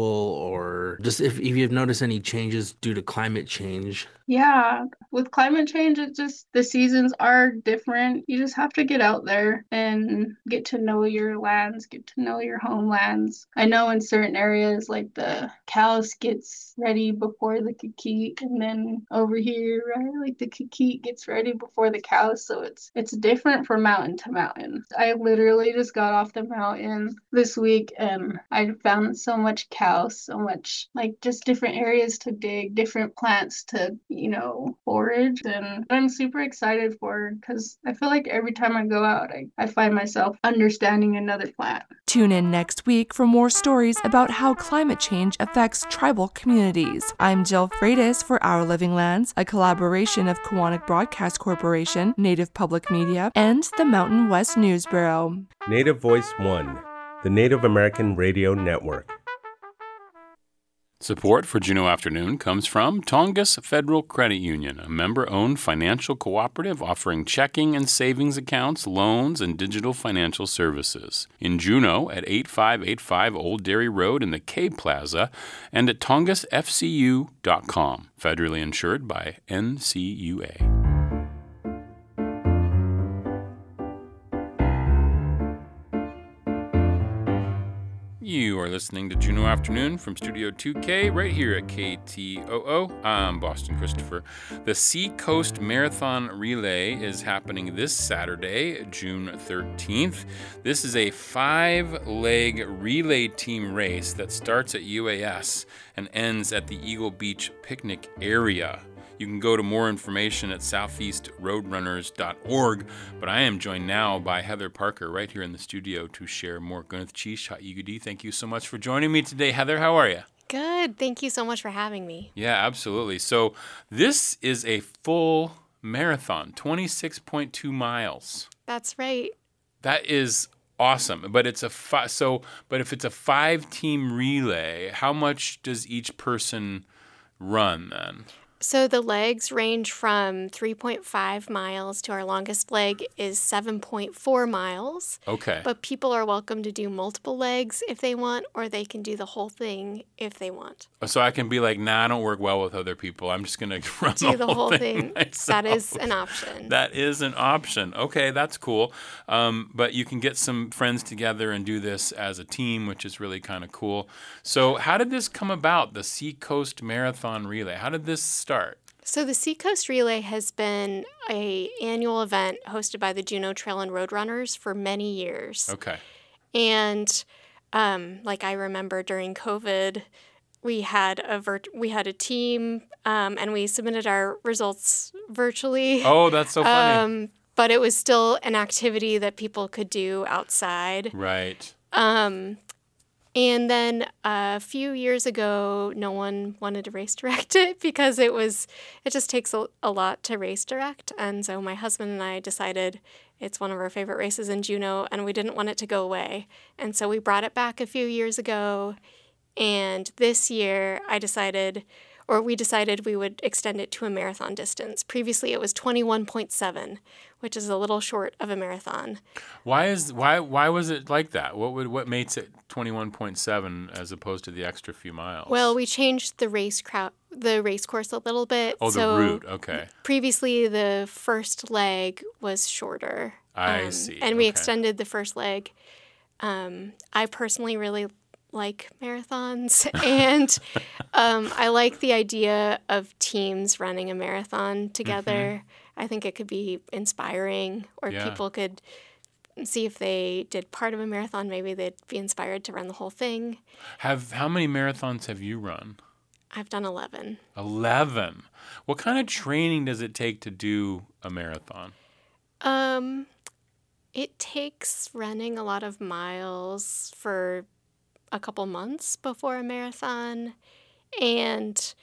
Or just if, if you've noticed any changes due to climate change?
Yeah, with climate change, it just, the seasons are different. You just have to get out there and get to know your lands, get to know your homelands. I know in certain areas, like the cow's gets ready before the kikit, and then over here, right, like the kikit gets ready before the cows. So it's it's different from mountain to mountain. I literally just got off the mountain this week and I found so much cows, so much like just different areas to dig, different plants to, you know, forage. And I'm super excited for, because I feel like every time I go out, I, I find myself understanding another plant.
Tune in next week for more stories about how climate change affects tribal communities. I'm Jill Freitas for Our Living Lands, a collaboration of Kawanak Broadcast Corporation, Native Public Media, and the Mountain West News Bureau.
Native Voice One, the Native American Radio Network.
Support for Juneau Afternoon comes from Tongass Federal Credit Union, a member-owned financial cooperative offering checking and savings accounts, loans, and digital financial services. In Juneau at eighty-five eighty-five Old Dairy Road in the K Plaza and at tongass f c u dot com. Federally insured by N C U A. You are listening to Juneau Afternoon from Studio two K right here at K T O O. I'm Boston Christopher. The Seacoast Marathon Relay is happening this Saturday, June thirteenth. This is a five-leg relay team race that starts at U A S and ends at the Eagle Beach picnic area. You can go to more information at southeast roadrunners dot org, but I am joined now by Heather Parker right here in the studio to share more. Gunath Chish, Ha'igudi, thank you so much for joining me today. Heather, how are you?
Good. Thank you so much for having me.
Yeah, absolutely. So this is a full marathon, twenty-six point two miles.
That's right.
That is awesome. But it's a fi- so but if it's a five-team relay, how much does each person run then?
So the legs range from three point five miles to our longest leg is seven point four miles.
Okay.
But people are welcome to do multiple legs if they want, or they can do the whole thing if they want.
So I can be like, nah, I don't work well with other people. I'm just going to run
Do
the,
the
whole,
whole
thing,
thing.
myself.
That is an option.
That is an option. Okay, that's cool. Um, but you can get some friends together and do this as a team, which is really kind of cool. So how did this come about, the Seacoast Marathon Relay? How did this start?
So the Seacoast Relay has been a annual event hosted by the Juneau Trail and Roadrunners for many years.
Okay.
And um, like I remember during COVID, we had a virt- we had a team um, and we submitted our results virtually.
Oh, that's so funny.
Um, but it was still an activity that people could do outside.
Right.
Um, and then a few years ago, no one wanted to race direct it because it was it just takes a, a lot to race direct. And so my husband and I decided it's one of our favorite races in Juneau, and we didn't want it to go away. And so we brought it back a few years ago. And this year, I decided, or we decided we would extend it to a marathon distance. Previously, it was twenty-one point seven, which is a little short of a marathon.
Why is why why was it like that? What would what makes it twenty-one point seven as opposed to the extra few miles?
Well, we changed the race crowd, the race course a little bit.
Oh, the
so
route. Okay.
Previously, the first leg was shorter.
I
um,
see.
And we
Okay.
extended the first leg. Um, I personally really like marathons, and um, I like the idea of teams running a marathon together.
Mm-hmm.
I think it could be inspiring, or
Yeah.
people could see if they did part of a marathon, maybe they'd be inspired to run the whole thing.
Have how many marathons have you run?
I've done eleven.
eleven. What kind of training does it take to do a marathon?
Um, it takes running a lot of miles for a couple months before a marathon, and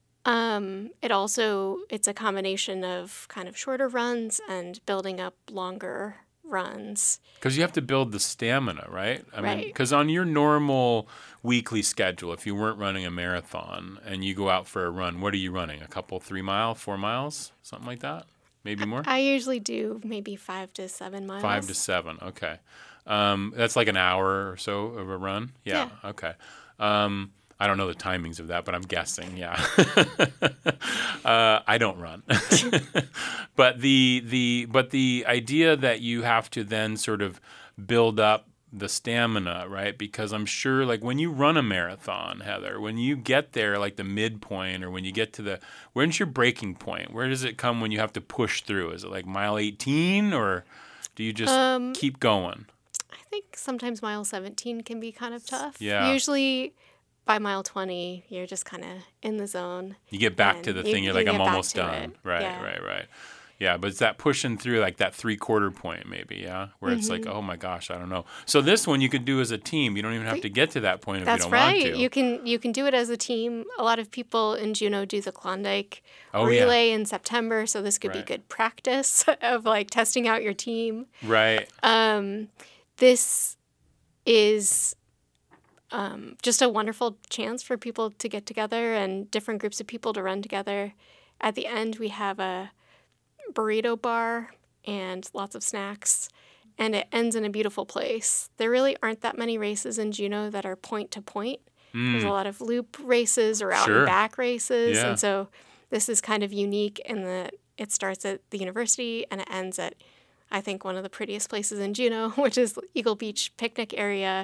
um, it also it's a combination of kind of shorter runs and building up longer runs.
Because you have to build the stamina, right? I mean,
Right.
because on your normal weekly schedule, if you weren't running a marathon and you go out for a run, what are you running? A couple, three mile, four miles, something like that? Maybe more?
I usually do maybe five to seven miles.
Five to seven. Okay. Um, that's like an hour or so of a run. Yeah. Okay. Um, I don't know the timings of that, but I'm guessing. Yeah. uh, I don't run, but the the but the idea that you have to then sort of build up the stamina, right? Because I'm sure, like when you run a marathon, Heather, when you get there, like the midpoint, or when you get to the, where's your breaking point? Where does it come when you have to push through? Is it like mile eighteen, or do you just
Um,
keep going?
I think sometimes mile seventeen can be kind of tough.
Yeah.
Usually by mile twenty, you're just kind of in the zone.
You get back to
and
the
you-
thing. You're
you
like, I'm
get back
almost
to
done.
it.
Right,
Yeah.
right, right. Yeah, but it's that pushing through, like that three quarter point, maybe. Yeah, where it's like,
Mhm.
oh my gosh, I don't know. So this one you could do as a team. You don't even have to get to that point if
That's
you don't
right.
want to.
You can you can do it as a team. A lot of people in Juneau do the Klondike
Oh, yeah.
relay in September, so this could
Right.
be good practice of like testing out your team.
Right.
Um, this is um, just a wonderful chance for people to get together and different groups of people to run together. At the end, we have a burrito bar and lots of snacks, and it ends in a beautiful place. There really aren't that many races in Juneau that are point to point. There's a
Mm.
lot of loop races or out
Sure.
and back races,
Yeah.
and so this is kind of unique in that it starts at the university and it ends at, I think, one of the prettiest places in Juneau, which is Eagle Beach Picnic Area,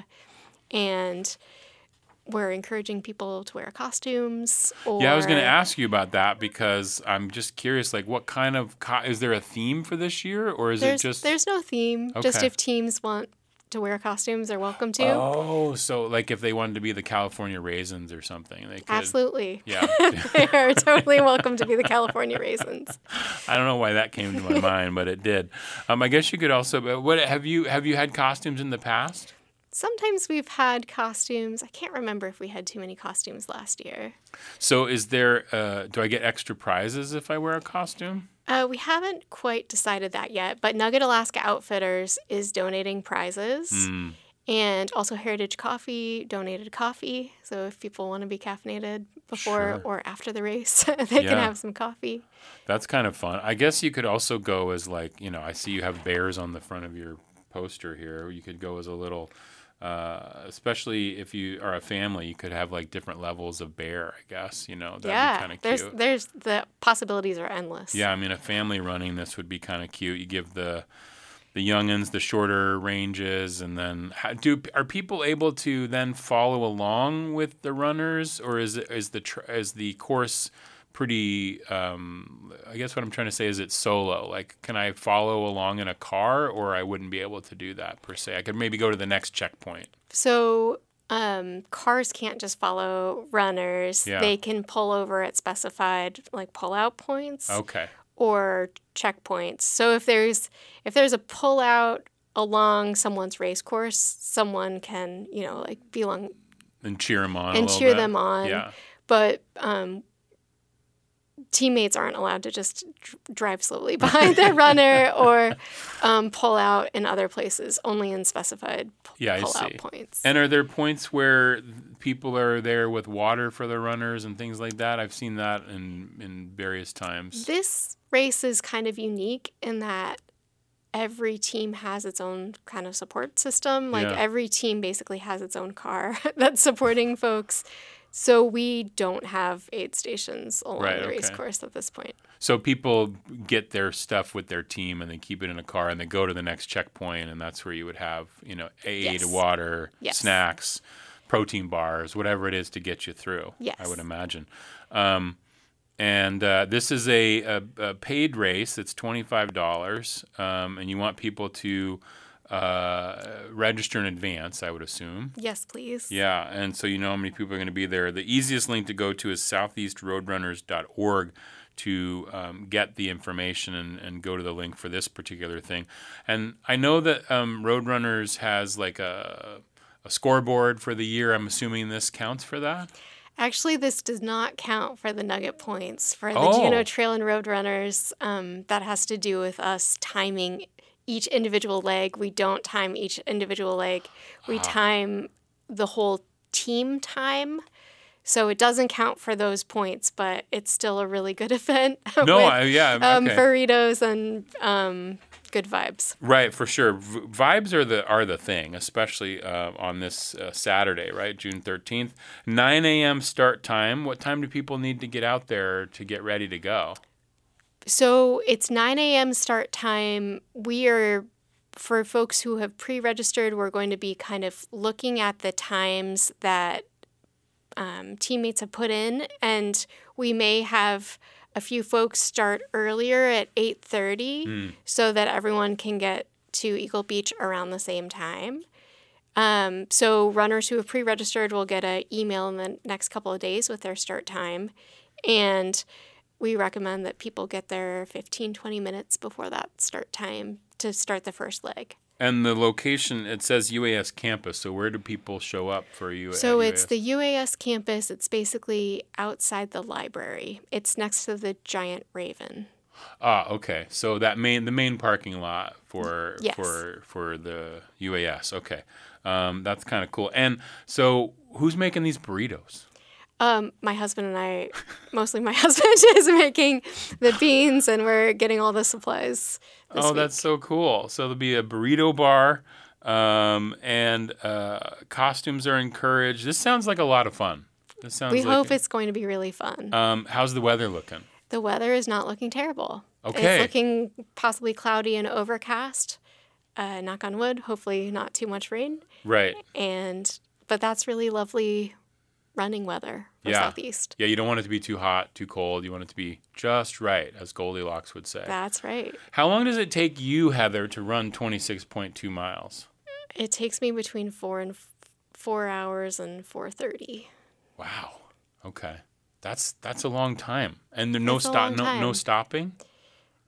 and we're encouraging people to wear costumes. Or
Yeah, I was going to ask you about that because I'm just curious, like what kind of, co- is there a theme for this year, or is
there's,
it just?
there's no theme. Just
Okay.
if teams want to wear costumes, they're welcome to.
Oh, so like if they wanted to be the California Raisins or something, they could.
Absolutely.
Yeah.
They are totally welcome to be the California Raisins.
I don't know why that came to my mind, but it did. Um, I guess you could also. but What have you have you had costumes in the past?
Sometimes we've had costumes. I can't remember if we had too many costumes last year.
So is there? Uh, do I get extra prizes if I wear a costume?
Uh, we haven't quite decided that yet, but Nugget Alaska Outfitters is donating prizes.
Mm.
And also Heritage Coffee donated coffee. So if people want to be caffeinated before
Sure.
or after the race, they
Yeah.
can have some coffee.
That's kind of fun. I guess you could also go as like, you know, I see you have bears on the front of your poster here. You could go as a little, uh, especially if you are a family, you could have like different levels of bear, I guess, you know, that'd be
Yeah,
kind of
there's
cute.
there's the possibilities are endless.
Yeah, I mean, a family running this would be kind of cute. You give the the youngins the shorter ranges, and then how, do are people able to then follow along with the runners, or is it, is the tr- is the course pretty? Um, I guess what I'm trying to say is it's solo. Like, can I follow along in a car, or I wouldn't be able to do that per se? I could maybe go to the next checkpoint.
So um, cars can't just follow runners.
Yeah.
They can pull over at specified like pull-out points.
Okay.
Or checkpoints. So if there's if there's a pullout along someone's race course, someone can, you know, like be along
And cheer them on. a
and
little
cheer
bit.
them on.
Yeah.
But um, teammates aren't allowed to just dr- drive slowly behind their runner or um, pull out in other places, only in specified p-
Yeah, I
pull-out
see.
points.
And are there points where people are there with water for the runners and things like that? I've seen that in, in various times.
This race is kind of unique in that every team has its own kind of support system. Like
Yeah.
every team basically has its own car that's supporting folks. So we don't have aid stations along
Right,
the race
okay.
course at this point.
So people get their stuff with their team and they keep it in a car and they go to the next checkpoint, and that's where you would have, you know, aid,
Yes.
water,
Yes.
snacks, protein bars, whatever it is to get you through.
Yes.
I would imagine. Um, and uh, this is a, a, a paid race. It's twenty-five dollars, um, and you want people to uh, register in advance, I would assume.
Yes, please.
Yeah, and so you know how many people are going to be there. The easiest link to go to is southeast roadrunners dot org to um, get the information and, and go to the link for this particular thing. And I know that um, Roadrunners has like a, a scoreboard for the year. I'm assuming this counts for that?
Actually, this does not count for the nugget points for the
Oh.
Juneau Trail and Roadrunners. Um, that has to do with us timing each individual leg. We don't time each individual leg. We
Ah.
time the whole team time. So it doesn't count for those points, but it's still a really good event.
No,
with,
I- yeah,
um,
okay.
burritos and um, good vibes.
Right, for sure. V- vibes are the are the thing, especially uh, on this uh, Saturday, right, June thirteenth. nine a.m. start time. What time do people need to get out there to get ready to go?
So it's nine a.m. start time. We are, for folks who have pre-registered, we're going to be kind of looking at the times that um, teammates have put in, and we may have a few folks start earlier at eight thirty
Mm.
so that everyone can get to Eagle Beach around the same time. Um, so runners who have pre-registered will get an email in the next couple of days with their start time, and we recommend that people get there fifteen, twenty minutes before that start time to start the first leg.
And the location, it says U A S campus, so where do people show up for you?
So
at
it's
U A S?
the U A S campus. It's basically outside the library. It's next to the Giant Raven.
Ah, okay. So that main the main parking lot for
Yes.
for for the U A S. Okay, um, that's kind of cool. And so, who's making these burritos?
Um, my husband and I, mostly my husband, is making the beans, and we're getting all the supplies this
Oh,
week.
that's so cool. So there'll be a burrito bar, um, and uh, costumes are encouraged. This sounds like a lot of fun. This sounds.
We
like
hope it's going to be really fun.
Um, how's the weather looking?
The weather is not looking terrible.
Okay.
It's looking possibly cloudy and overcast. Uh, knock on wood. Hopefully not too much rain.
Right.
And but that's really lovely running weather for
Yeah.
Southeast.
Yeah, you don't want it to be too hot, too cold. You want it to be just right, as Goldilocks would say.
That's right.
How long does it take you, Heather, to run twenty-six point two miles?
It takes me between four and f- four hours and four thirty.
Wow. Okay. That's that's a long time. And there no
It's a
stop
long
no no
time.
stopping?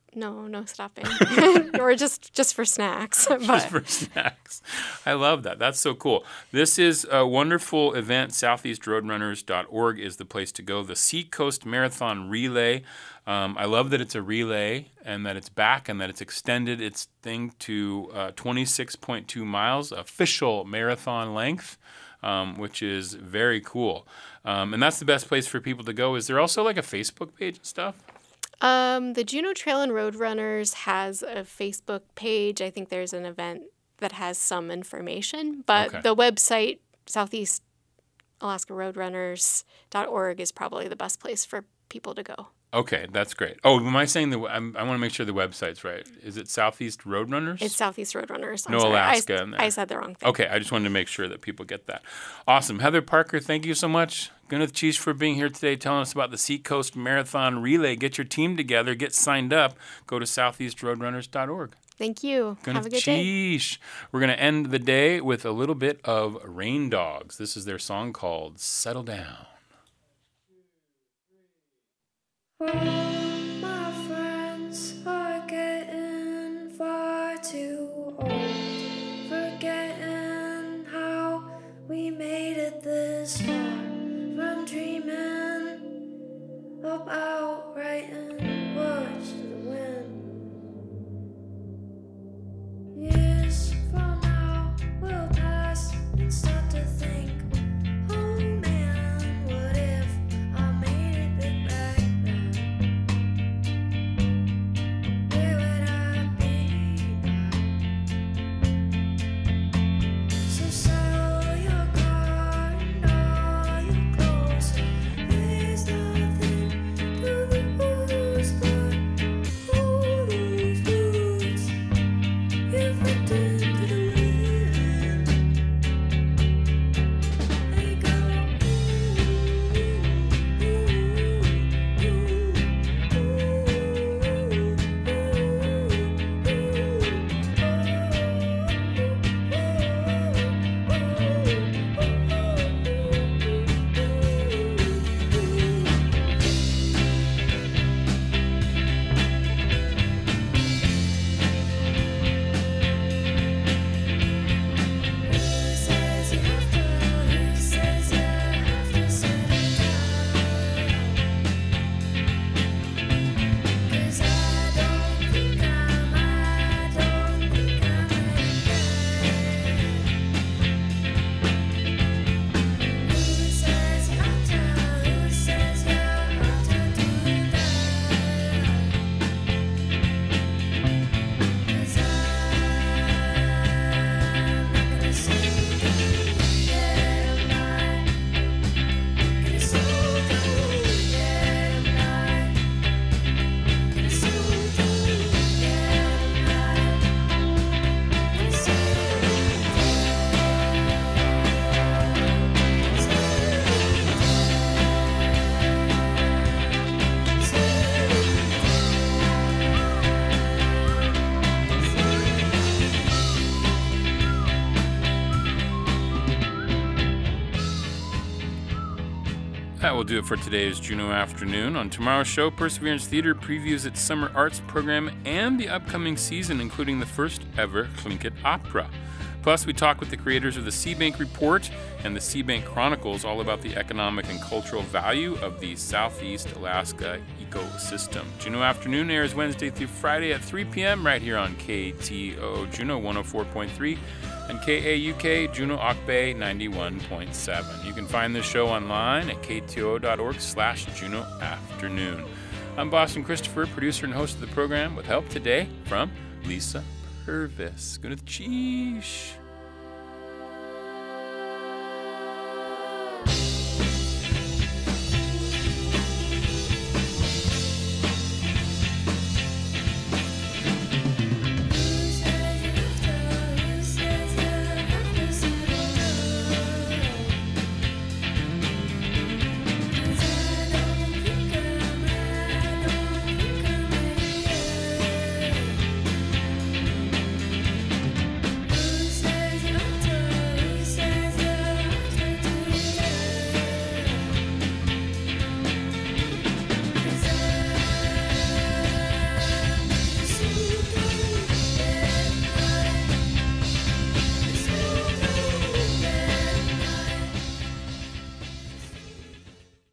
No, no stopping. Or just just for snacks. But.
Just for snacks. I love that. That's so cool. This is a wonderful event. southeast roadrunners dot org is the place to go. The Seacoast Marathon Relay. Um, I love that it's a relay and that it's back and that it's extended its thing to uh, twenty-six point two miles, official marathon length, um, which is very cool. Um, and that's the best place for people to go. Is there also like a Facebook page and stuff?
Um, the Juneau Trail and Roadrunners has a Facebook page. I think there's an event that has some information, but
Okay.
the website, southeast alaska roadrunners dot org, is probably the best place for people to go.
Okay, that's great. Oh, am I saying the? I'm, I want to make sure the website's right. Is it Southeast Roadrunners?
It's Southeast Roadrunners. I'm
No
sorry.
Alaska
I,
in there.
I said the wrong thing.
Okay, I just wanted to make sure that people get that. Awesome. Heather Parker, thank you so much. Gwyneth Cheesh for being here today, telling us about the Seacoast Marathon Relay. Get your team together, get signed up. Go to southeast roadrunners dot org.
Thank you.
Gwyneth
Have a good day.
Cheesh. We're going to end the day with a little bit of Rain Dogs. This is their song called Settle Down.
My friends are getting far too old, forgetting how we made it this far, from dreaming about writing words to the wind. Years from now will pass and start to think, oh man, what if I made it big back then? Where would I be now? So settle your car and all your clothes. There's nothing to lose but all those words you've written to the wind. They go says you have to, who says you have to settle down? 'Cause I don't think I'm, I don't think I'm Who says you have to, who says you have to do that? 'Cause I'm not gonna say that I'm not gonna slow down, that I'm not gonna slow down, that I'm not gonna slow
That will do it for today's Juneau Afternoon. On tomorrow's show, Perseverance Theater previews its summer arts program and the upcoming season, including the first ever Tlingit Opera. Plus, we talk with the creators of the Seabank Report and the Seabank Chronicles all about the economic and cultural value of the Southeast Alaska ecosystem. Juneau Afternoon airs Wednesday through Friday at three p.m. right here on K T O O Juneau one oh four point three and K A U K Juneau Akbay ninety-one point seven. You can find this show online at k t o o dot org slash Juneau Afternoon. I'm Boston Christopher, producer and host of the program, with help today from Lisa Purvis. Gwyneth Cheesh.